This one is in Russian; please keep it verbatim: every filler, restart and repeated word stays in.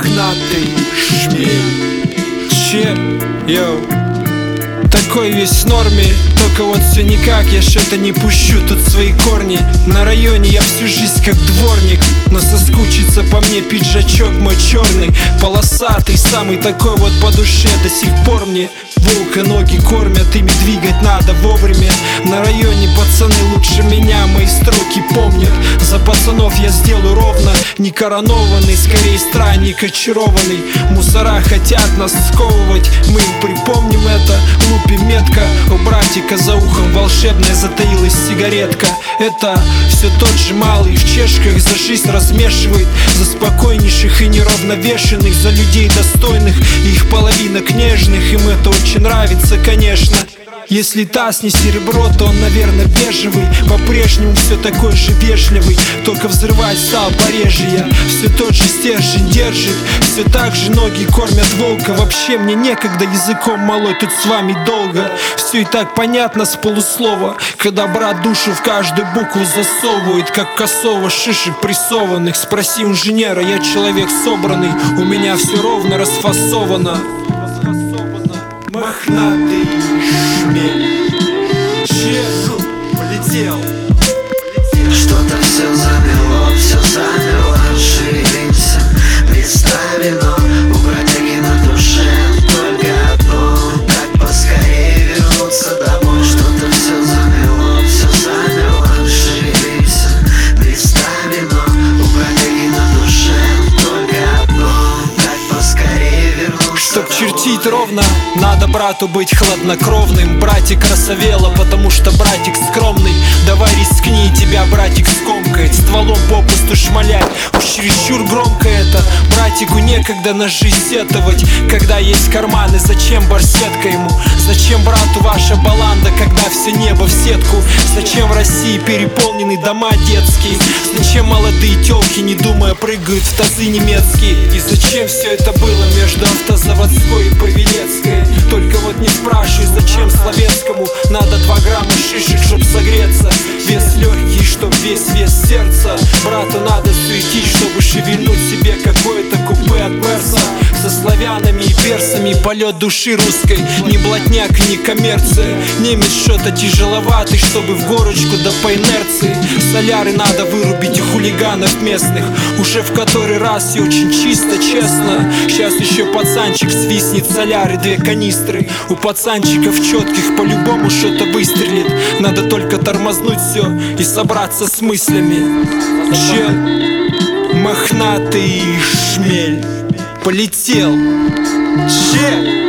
мохнатый шмель. Че, йоу, такой весь в норме, только вот все никак, я что-то не пущу тут свои корни. На районе я всю жизнь как дворник, но соскучится по мне пиджачок мой черный, полосатый, самый такой вот по душе до сих пор мне. Волка ноги кормят, ими двигать надо вовремя. На районе пацаны лучше меня мои строки помнят. За пацанов я сделаю ровно, не коронованный, скорее странник очарованный. Мусора хотят нас сковывать, мы им припомним это. Лупим метко, у братика за ухом волшебная затаилась сигаретка. Это все тот же малый в чешках за жизнь размешивает. За спокойнейших и неравновешенных, за людей достойных и их половинок нежных. Им это очень нравится, конечно. Если таз не серебро, то он, наверное, бежевый. По-прежнему все такой же вежливый, только взрывать стал пореже я. Все тот же стержень держит, все так же ноги кормят волка. Вообще мне некогда языком молоть, тут с вами долго. Все и так понятно с полуслова, когда брат душу в каждую букву засовывает, как косово шишек прессованных. Спроси инженера, я человек собранный, у меня все ровно расфасовано. Мохнатый шмель. Чешу, полетел. Что-то все замело, все замело, шевелимся, представено. У бродяги на душе только одно, как поскорее вернуться домой. Что-то все замело, все замело, шевелимся, представено. У бродяги на душе только одно, как поскорее вернуться. Чтоб чертить ровно, надо брату быть хладнокровным. Братик красавела, потому что братик скромный. Давай рискни, тебя братик скомкает, стволом попусту шмалять, уж чересчур громко это. Братику некогда на жизнь сетовать, когда есть карманы. Зачем барсетка ему? Зачем брату ваша баланда, когда все небо в сетку? Зачем в России переполнены дома детские? Зачем молодые тёлки, не думая, прыгают в тазы немецкие? И зачем все это было между автозаводской и Павелецкой? Только вот не спрашивай, зачем Словенскому надо два грамма шишек, чтоб согреться. Вес легкий, чтоб весь вес сердца. Брату надо суетить, чтобы шевельнуть себе какое-то купе от Мерса. Со славянами и персами полет души русской. Ни блатняк, ни коммерция. Немец что-то тяжеловатый, чтобы в горочку да по инерции. Соляры надо вырубить и хулиганов местных. Уже в который раз и очень чисто, честно. Сейчас еще пацанчик свистнет соляры, две канистры. У пацанчиков четких по-любому что-то выстрелит. Надо только тормознуть все и собраться с мыслями. Че? Мохнатый шмель полетел. Че?